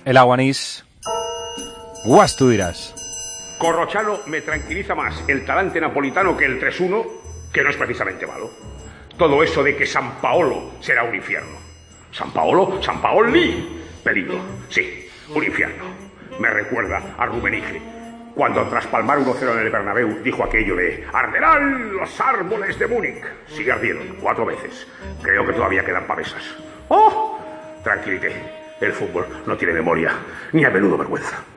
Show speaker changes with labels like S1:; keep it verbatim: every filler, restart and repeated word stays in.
S1: el aguanís. Guas, tú dirás.
S2: Corrochano me tranquiliza más el talante napolitano que el tres uno, que no es precisamente malo. Todo eso de que San Paolo será un infierno. ¿San Paolo? ¿San Paoli? Peligro, sí, un infierno. Me recuerda a Rummenigge, cuando tras palmar uno cero en el Bernabéu dijo aquello de «Arderán los árboles de Múnich». Sí, ardieron, cuatro veces. Creo que todavía quedan pavesas. ¡Oh! Tranquilité, el fútbol no tiene memoria, ni a menudo vergüenza.